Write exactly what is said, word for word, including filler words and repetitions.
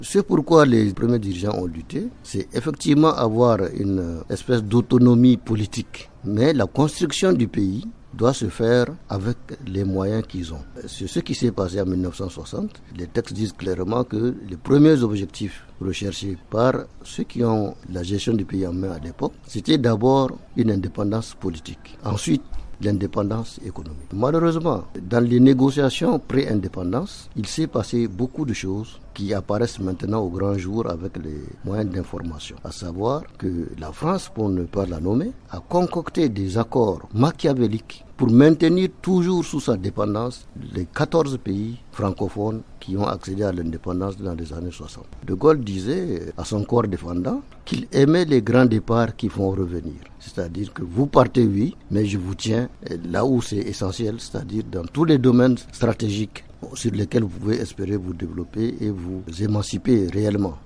Ce pourquoi les premiers dirigeants ont lutté, c'est effectivement avoir une espèce d'autonomie politique. Mais la construction du pays doit se faire avec les moyens qu'ils ont. C'est ce qui s'est passé en mille neuf cent soixante. Les textes disent clairement que les premiers objectifs recherchés par ceux qui ont la gestion du pays en main à l'époque, c'était d'abord une indépendance politique. Ensuite, l'indépendance économique. Malheureusement, dans les négociations pré-indépendance, il s'est passé beaucoup de choses qui apparaissent maintenant au grand jour avec les moyens d'information. À savoir que la France, pour ne pas la nommer, a concocté des accords machiavéliques pour maintenir toujours sous sa dépendance les quatorze pays francophones qui ont accédé à l'indépendance dans les années soixante. De Gaulle disait à son corps défendant qu'il aimait les grands départs qui font revenir. C'est-à-dire que vous partez, oui, mais je vous tiens là où c'est essentiel, c'est-à-dire dans tous les domaines stratégiques sur lesquels vous pouvez espérer vous développer et vous émanciper réellement.